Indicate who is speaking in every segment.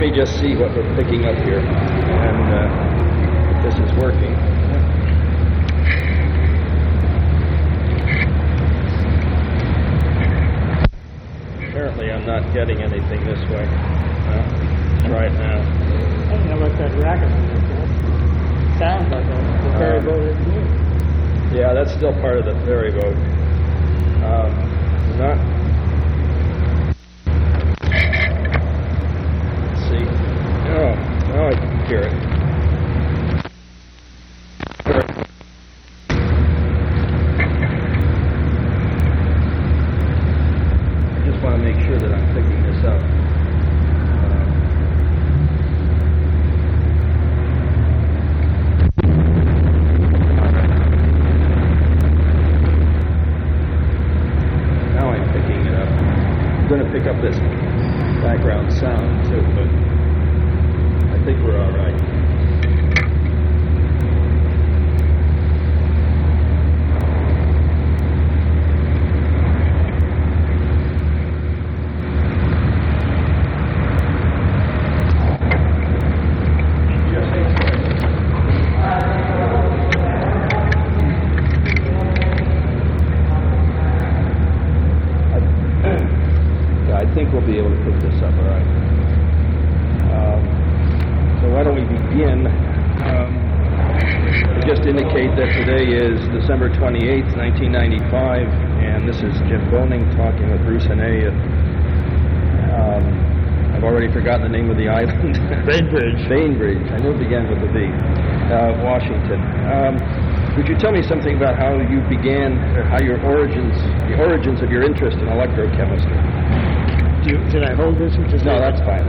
Speaker 1: me just see what we're picking up here, and if this is working. Apparently I'm not getting anything this way. Try it now.
Speaker 2: I don't know what that racket is. Sounds like a ferry boat isn't here.
Speaker 1: Yeah, that's still part of the ferry boat. Not. Let's see. Oh, now I can hear it. I just want to make sure that I'm picking this up. I'm going to pick up this background sound too, but I think we're all right. I think we'll be able to pick this up, all right. So why don't we begin? I just indicate that today is December 28th, 1995, and this is Jim Boning talking with Bruce Hannay. I've already forgotten the name of the island.
Speaker 2: Bainbridge.
Speaker 1: Bainbridge. I knew it began with a B. Washington. Would you tell me something about how you began, or how the origins of your interest in electrochemistry?
Speaker 2: Should I hold this or just...
Speaker 1: No, that's fine.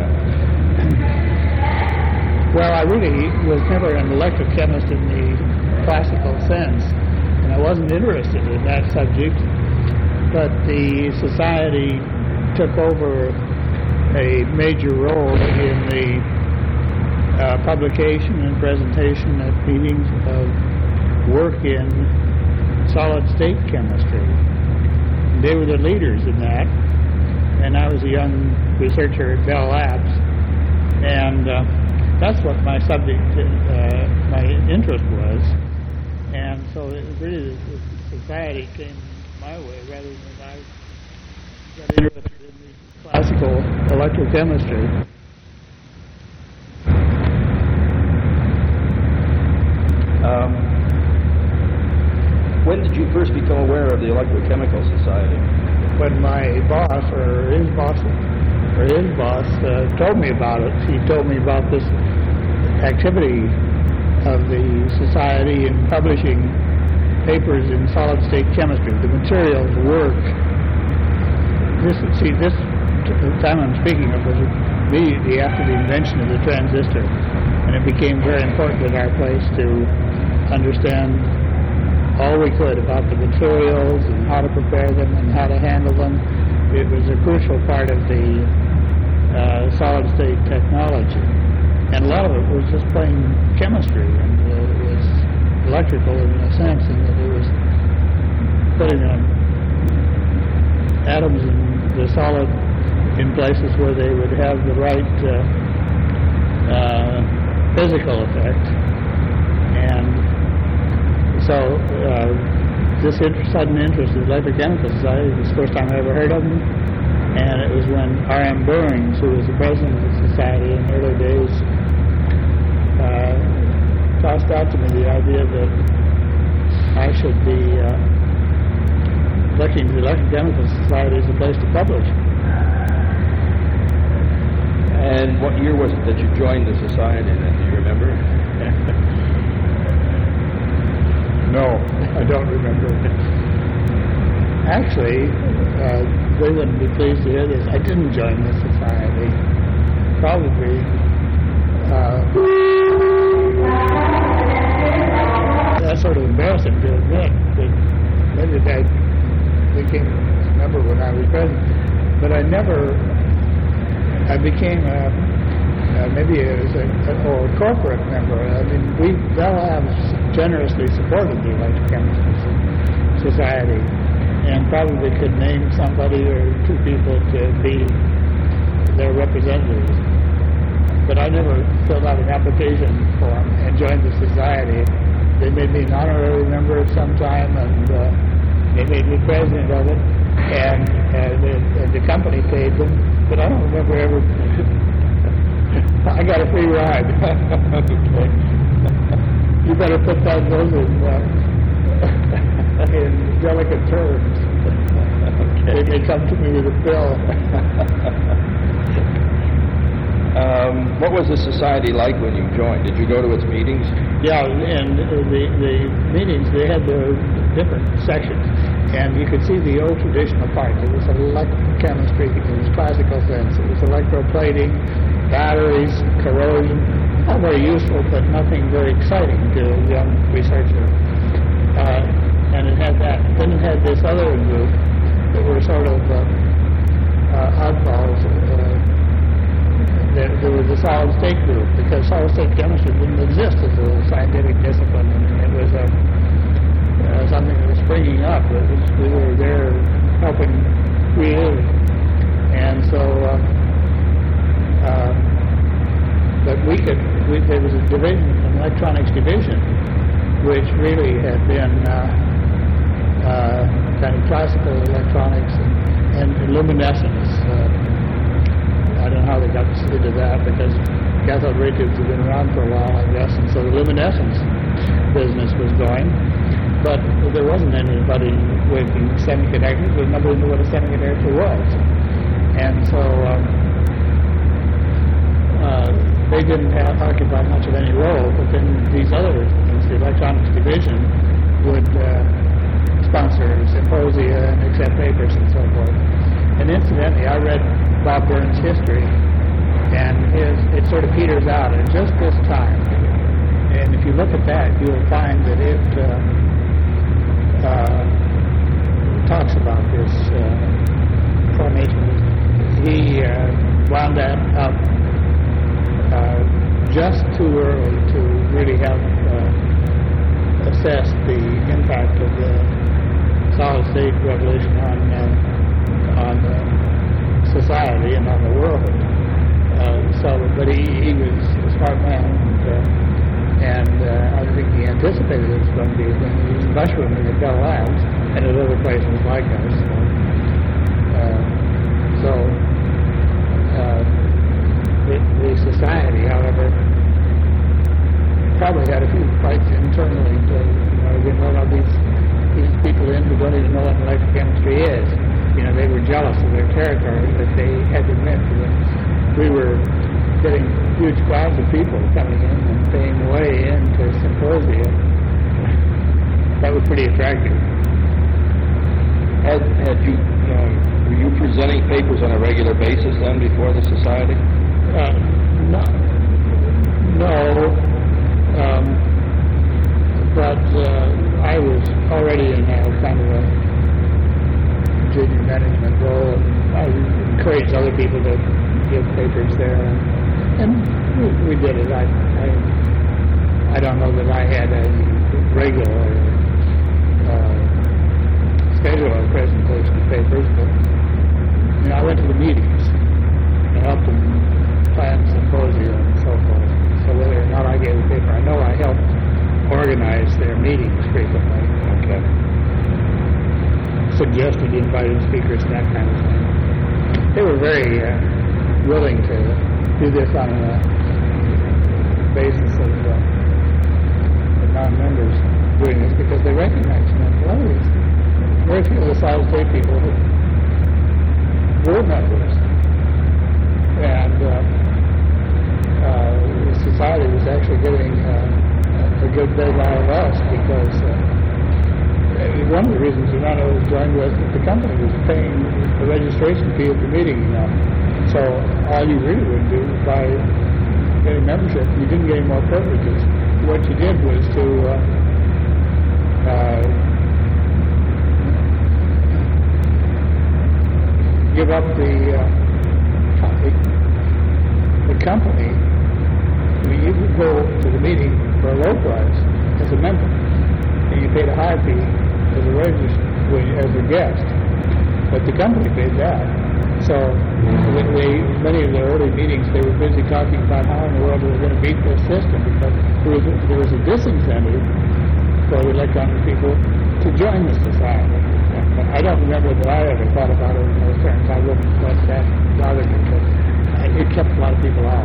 Speaker 2: Well, I really was never an electrochemist in the classical sense, and I wasn't interested in that subject, but the society took over a major role in the publication and presentation at meetings of work in solid-state chemistry. They were the leaders in that. And I was a young researcher at Bell Labs, and that's what my subject, my interest was. And so it really, the society came my way rather than I got interested in the classical electrochemistry.
Speaker 1: When did you first become aware of the Electrochemical Society?
Speaker 2: When my boss, or his boss, told me about it. He told me about this activity of the society in publishing papers in solid-state chemistry, the materials work. This time I'm speaking of was immediately after the invention of the transistor, and it became very important in our place to understand all we could about the materials and how to prepare them and how to handle them. It was a crucial part of the solid-state technology. And a lot of it was just plain chemistry, and it was electrical in a sense, in that it was putting atoms in the solid in places where they would have the right physical effect. And so this sudden interest in the Electrochemical Society was the first time I ever heard of them, and it was when R.M. Burings, who was the president of the society in the early days, tossed out to me the idea that I should be looking to the Electrochemical Society as a place to publish.
Speaker 1: And what year was it that you joined the society then? Do you remember?
Speaker 2: No, I don't remember. Actually, they wouldn't be pleased to hear this. I didn't join the society. Probably. That's sort of embarrassing to admit, but maybe I became a member when I was president. But I became maybe as a corporate member. I mean, Bell Labs generously supported the Electrochemistry Society, and probably could name somebody or two people to be their representatives. but I never filled out an application form and joined the society. They made me an honorary member at some time, and they made me president of it, and the company paid them, but I don't remember ever. I got a free ride. Okay. You better put those in delicate terms. Okay. They may come to me with a bill.
Speaker 1: What was the society like when you joined? Did you go to its meetings?
Speaker 2: Yeah, and the meetings, they had the different sections, and you could see the old traditional part. It was electrochemistry in its classical sense. It was electroplating, batteries, corrosion. Not very useful, but nothing very exciting to a young researcher. And it had that. Then it had this other group that were sort of oddballs. There was the solid-state group, because solid-state chemistry didn't exist as a scientific discipline, and it was something that was springing up. We were there helping create it. And so, but there was a division, an electronics division, which really had been kind of classical electronics and luminescence. I don't know how they got into that, because cathode ray tubes have been around for a while, I guess, and so the luminescence business was going. But there wasn't anybody working semiconductors, because nobody knew what a semiconductor was. And so they didn't occupy much of any role, but then these other things, the electronics division, would sponsor symposia and accept papers and so forth. And incidentally, I read Bob Burns' history, and it sort of peters out at just this time. And if you look at that, you'll find that it talks about this formation. He wound that up just too early to really have assessed the impact of the solid-state revolution on society and on the world. But he was a smart man, and I think he anticipated it was going to be a thing. He was mushrooming at Bell Labs and at other places like us. The society, however, probably had a few fights internally to get one of these people in who don't even know what electrochemistry is. They were jealous of their territory that they had to admit to them. We were getting huge crowds of people coming in and paying way into symposia. That was pretty attractive.
Speaker 1: Were you presenting papers on a regular basis then before the society?
Speaker 2: No. But I was already in a kind of a junior management role, and I encouraged other people to give papers there, and we did it. I don't know that I had a regular schedule of presentation of papers, but I went to the meetings and helped them plan symposia and so forth. So whether or not I gave a paper, I know I helped organize their meetings frequently.
Speaker 1: Okay.
Speaker 2: Suggested invited speakers and that kind of thing. They were very willing to do this on a basis of non-members doing this, because they recognized that very few of the solid-state people were members. And the society was actually getting a good bit out of us, because one of the reasons Urano was joined was that the company was paying the registration fee at the meeting. So all you really would do by getting membership, you didn't get any more privileges. What you did was to give up the company. You could go to the meeting for a low price as a member, and you paid a high fee as a guest, but the company paid that. So many of the early meetings, they were busy talking about how in the world we were going to beat this system, because there was a disincentive for the electronic people to join the society. I don't remember that I ever thought about it in those terms. I wouldn't let that bother me, but it kept a lot of people out.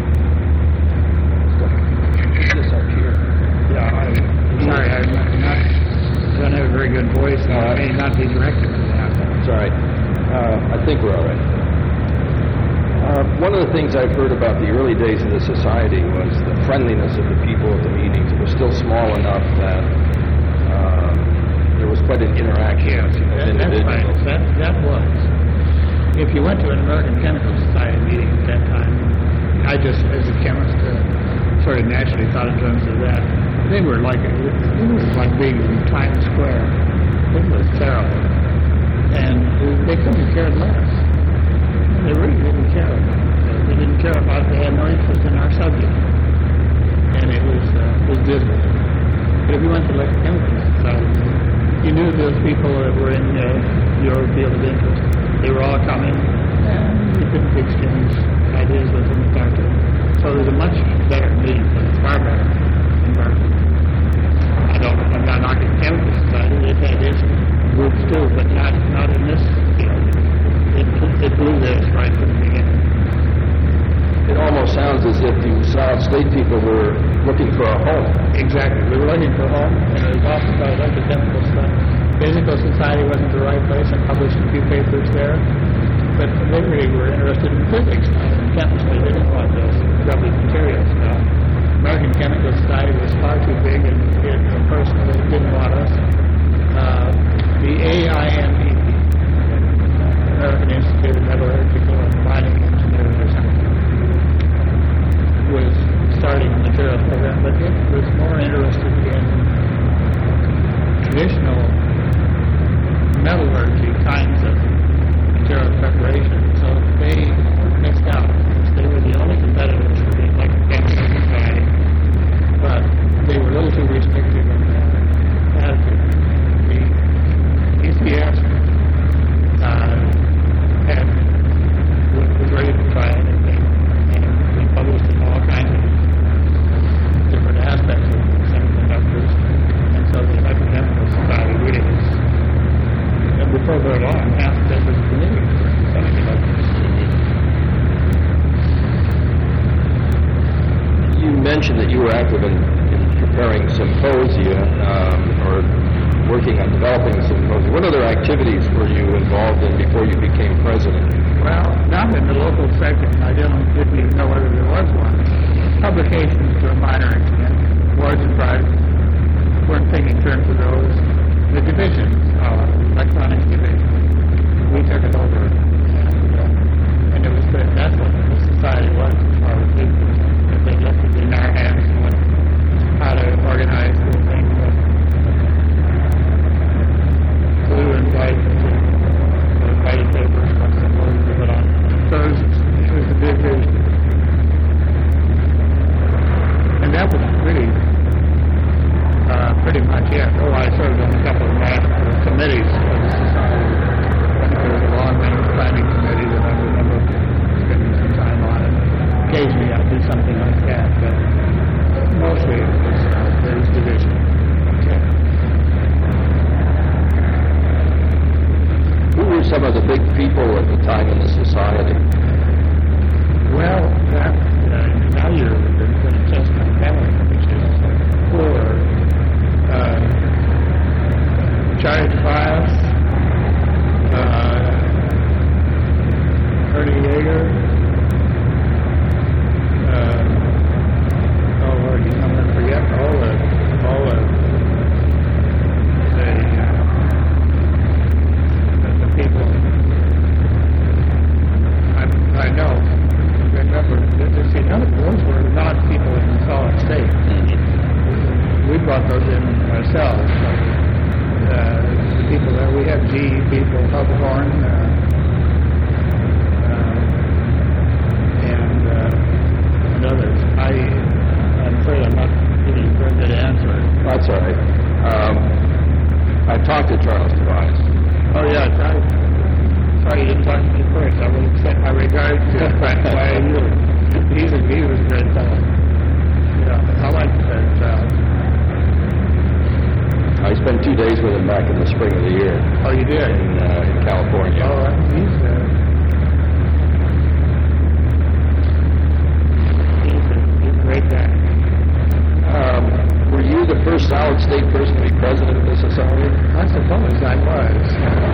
Speaker 1: This up here.
Speaker 2: Yeah, I'm sorry, I don't have a very good voice, and I may not be directed to that.
Speaker 1: It's all right. I think we're all right. One of the things I've heard about the early days of the society was the friendliness of the people at the meetings. It was still small enough that there was quite an interaction of individuals.
Speaker 2: That's right. That was. If you went to an American Chemical Society meeting at that time, I just, as a chemist, sort of naturally thought in terms of that. It was like being in Times Square. It was terrible. And they couldn't care less. They really didn't care. They didn't care about it. They had no interest in our subject. And it was dismal. But if you went to like a chemical society, you knew those people that were in your field of interest. They were all coming, and you could exchange ideas with them and talk to them. So there's a much better meeting place, far better environment. I'm not knocking the chemical society. They've had its groups too, but not in this field. It blew this right from the beginning.
Speaker 1: It almost sounds as if you Solid State people were looking for a home.
Speaker 2: Exactly. We were looking for a home, and it was often thought like the chemical stuff. Physical society wasn't the right place. I published a few papers there. But they really were interested in physics, not in chemistry. They didn't want this grubby material stuff. American Chemical Society was far too big, and it personally didn't want us. The AIME, American Institute of Metallurgical and Mining Engineers, was starting a materials program, but it was more interested in traditional metallurgy kinds of material preparation, so they missed out. They were the only competitors for the Electrochemical Society, but they were a little too restrictive in their attitude. The ECS was ready to try anything, and we published in all kinds of different aspects of semiconductors, and so the Electrochemical Society really was. And before very long, half of it was committed to semiconductors.
Speaker 1: You mentioned that you were active in preparing symposia or working on developing symposia. What other activities were you involved in before you became president?
Speaker 2: Well, not in the local section. I didn't even know whether there was one. Publications to a minor extent. Awards and prizes. Weren't thinking in terms of those. The divisions, electronics division, we took it over, and it was good. That's what the society was as far as we were. They left it in our hands how to organize the thing. So we were invited to write papers, what's the word, to put on Thursdays. It was a big vision. And that was really pretty much it. I served on a couple of national committees of the society. I think there was a long-range planning committee that I remember spending some time on it. Occasionally I'd do something like that, but mostly it was various division. Okay.
Speaker 1: Who were some of the big people at the time in the society?
Speaker 2: Well, now you're going to test my memory, which is poor. Charlie Tobias, Ernie Yeager, oh Lord, I'm going to forget all the people. I know. Remember, see, none of those were not people in Solid State. We brought those in ourselves. The people there, we have GE people, Hubbhorn, and others. I'm afraid I'm not giving a very good answer.
Speaker 1: That's all right. I talked to Charles Tobias.
Speaker 2: Oh yeah, sorry you didn't talk to me first. I would have sent my regards to Frank Wyatt. He was a great fellow. Yeah, I liked that.
Speaker 1: I spent 2 days with him back in the spring of the year.
Speaker 2: Oh, you did?
Speaker 1: In California.
Speaker 2: Oh, he's a great guy.
Speaker 1: Were you the first solid state person to be president of the society?
Speaker 2: I suppose I was.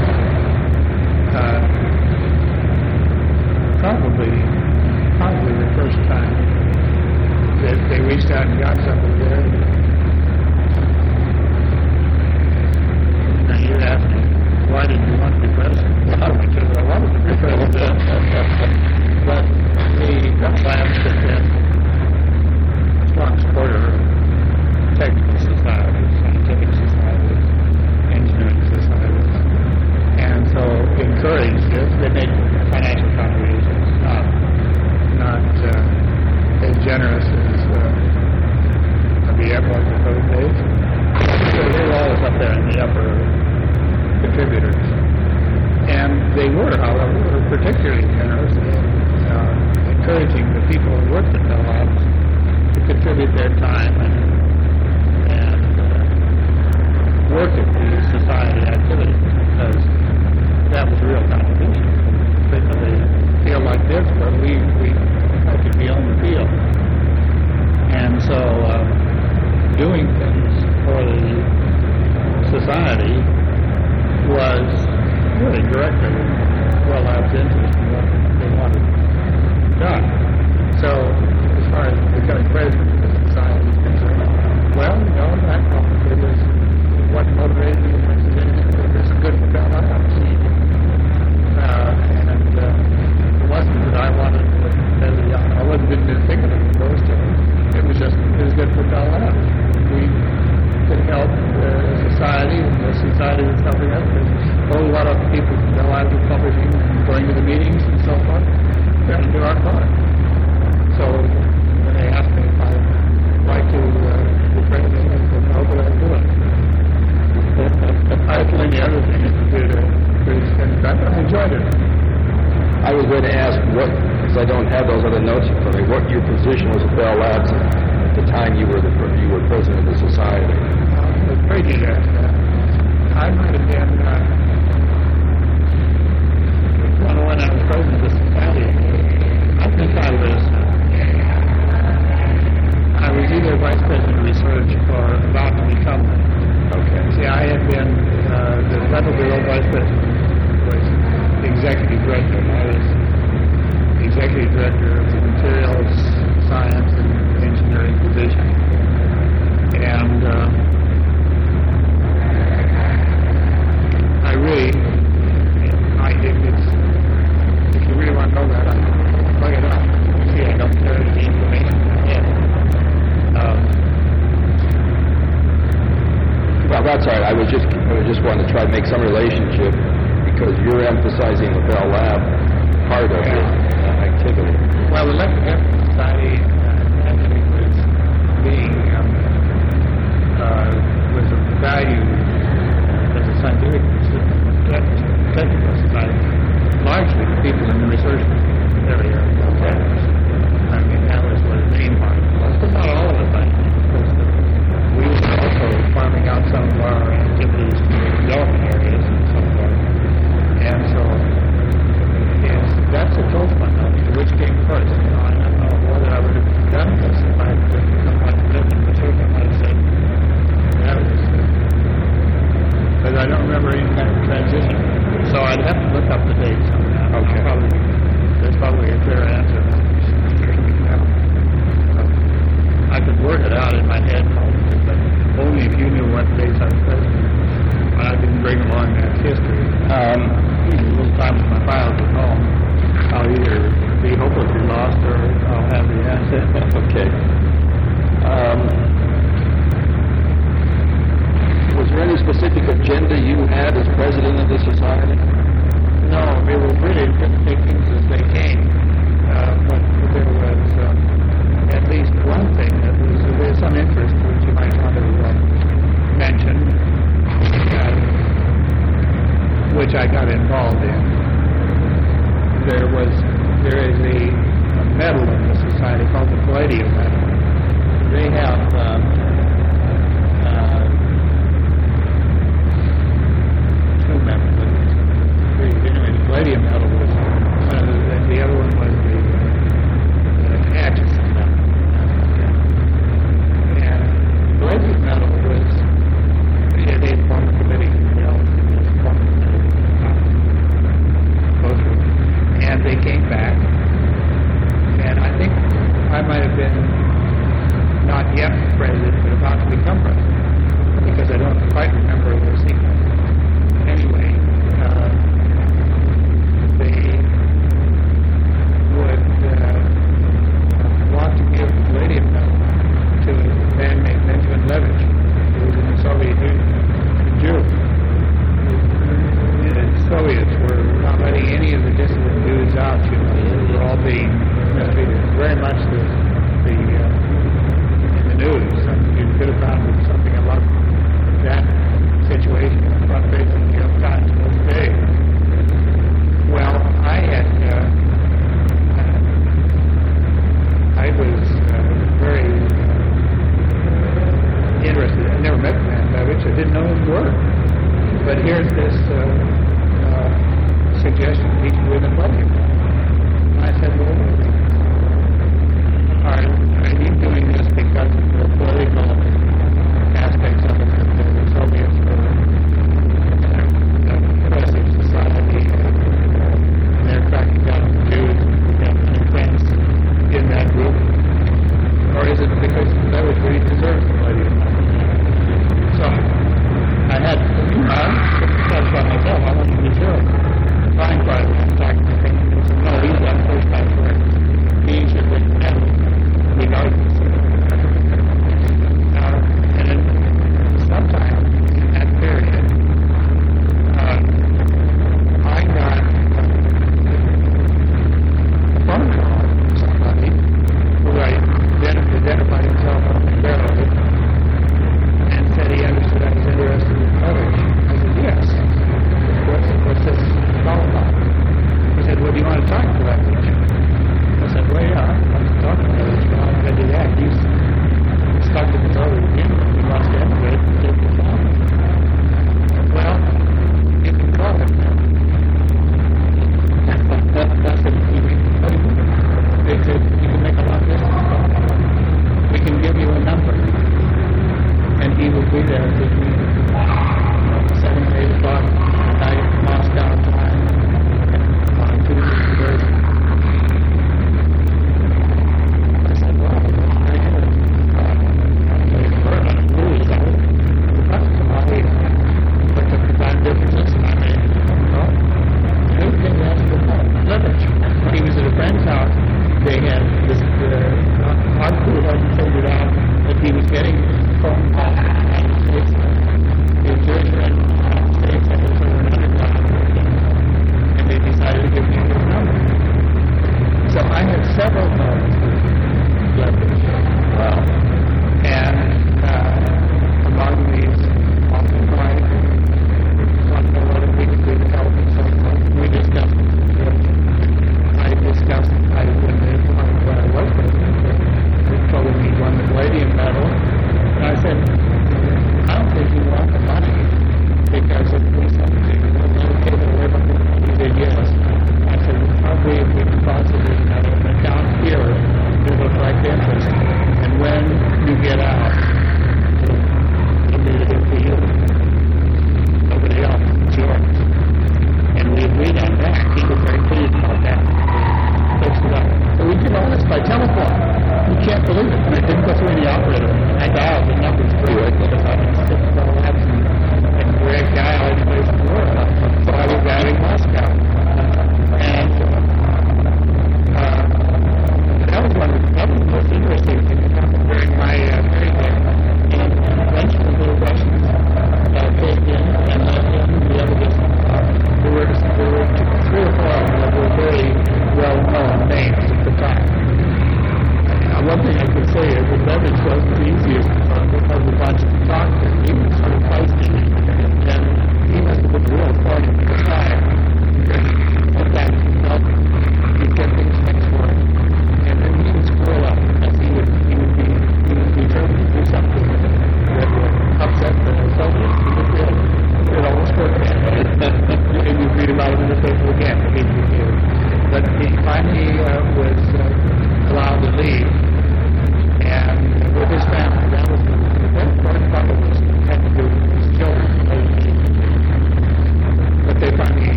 Speaker 2: Probably the first time that they reached out and got something there. Now you asked me, why did you want to be president? Because I wanted to be president. But the Labs have been a strong supporter of technical societies, scientific societies, engineering societies, and so encouraged it. They made financial contributions, not as generous as the airport in those days. So they were always up there in the upper contributors, and they were, however, particularly generous in encouraging the people who worked at Bell Labs to contribute their time and work at the society activity, because that was a real contribution. Particularly a field like this, where we practically own the field. And so doing things for the society was really directly Bell Labs' interest in what they wanted done. So as far as becoming president of the society is concerned, well, that probably was what motivated me as this is good for Bell Labs. It wasn't that I wanted as a young, I wasn't thinking of those things. It was good for Bell Labs. We could help the society, and the society was helping us. There's a whole lot of people from Bell Labs were publishing and going to the meetings and so forth. We had to do our part. So when they asked me if I'd like to be president, I said, no, but I'd do it. I had plenty of other things to do to spend time, but I enjoyed it.
Speaker 1: I was going to ask because I don't have those other notes for me, what your position was at Bell Labs at the time you were president of the society.
Speaker 2: I was afraid you'd ask that. I might have been, when I was president of the society, I think I was either vice president of research or about to become one. Okay. See, I had been the Federal Bureau vice president, was the executive director, and I was the executive director of the materials science and engineering division. And if you really want to know that, I can plug it up. See, I don't carry the information yet.
Speaker 1: Well, that's all right. I was just wanting to try to make some relationship because you're emphasizing the Bell Lab part of your activity.
Speaker 2: Well, the Electric Effort Society actually was valued as a scientific technical society, largely the people in the research area. I mean, that was what the main part was, but not all of it, I think, because we were also farming out some of our activities to the development areas and so forth. And so, yes, that's a tough one, which came first. I don't know whether I would have done this if I had become like living, but certainly I might have said that was, but I don't remember any kind of transition. So I'd have to look up the dates on that.
Speaker 1: Okay.
Speaker 2: There's probably a clear answer. I could work it out in my head, probably, but only if you knew what dates I was president. I didn't bring along that history. Those times my files at home, I'll either be hopelessly lost or I'll have the answer.
Speaker 1: Okay. Was there any specific agenda you had as president of the society?
Speaker 2: No, we were really just take things as they came. But there was at least one thing that was of some interest, which you might want to mention, which I got involved in. there is a medal in the society called the Palladium Medal. They have two medals. Anyway, the Palladium Medal was one of the other one was the Atchison Medal. And the Palladium Medal was, they formed a committee, and they came back, and I think I might have been not yet president, but about to become president, because I don't quite remember the sequence. Anyway, they would want to give the Palladium Medal to a man named Benjamin Levitch, who was in the Soviet Union, a Jew. The Soviets were not letting any of the dissident Jews out, you know. They were all being treated very much in the news. You could have found something about that situation in the front page of the New York Times those days. Well, I was very interested. I never met the man Levitch. I didn't know his work. But here's this suggestion he could win the Palladium. I said, well, are you doing this because of the political aspects of it, that the Soviets were an oppressive society, and they're cracking down on the Jews, and friends in that group? Or is it because Levitch really deserves the Palladium? So I had that's by myself. I wanted to be sure. Fine, but I'm talking to him. No, he's done first time for it. He should win the medal, regardless. And then sometime in that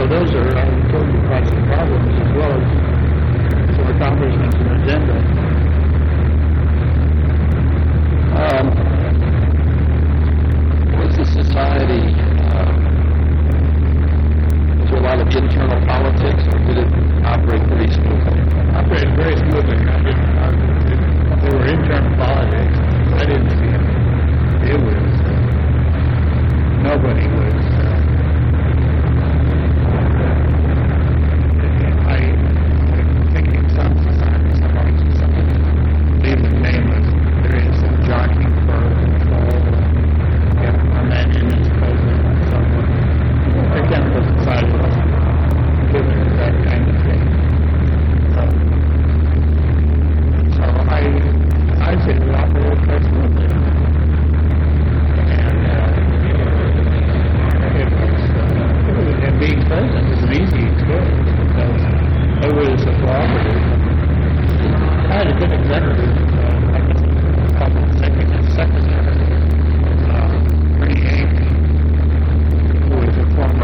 Speaker 2: So those are, I told you, quite some problems as well as some accomplishments and agenda.
Speaker 1: Was the society, was there a lot of internal politics, or did it operate pretty smoothly?
Speaker 2: Operated very smoothly. There were internal politics. I didn't see it. It was, nobody was, I think in some societies, somebody leave the nameless, there is some jockeying for control, a man in his president, and so on. The chemical society wasn't given that kind of thing. So I say we operated quite smoothly. And being president is an easy experience because everybody is so cooperative. I had a good executive, I guess it was called executive secretary, Ernie Hank, who was a former